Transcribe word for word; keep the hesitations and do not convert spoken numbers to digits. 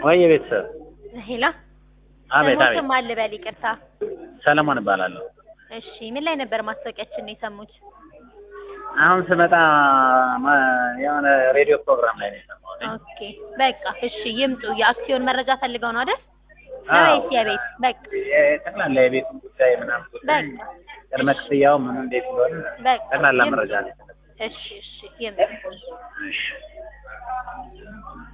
ወይ ቤተሰብ ሄላ አቤት ሞት አቤት ማል በል ይቅርታ። ሰለሞን እባላለሁ። እሺ ምን ላይ ነበር ማስታወቂያችን ነው የሰሙት? አሁን ስመጣ የሆነ ሬዲዮ ፕሮግራም ላይ ነው የሰማሁት። ኦኬ በቃ እሺ ይምጡ። የአክሲዮን መረጃ ፈልገው ነው አይደል? አዎ ወይስ የቤት? በቃ ጠቅላላ የቤቱን ጉዳይ ምናምን ጉዳይ በቃ ቅድመ ክፍያው ምን እንዴት እንደሆነ በቃ ጠቅላላ ይምጡ። መረጃ ነው። እሺ እሺ ይምጡ። እሺ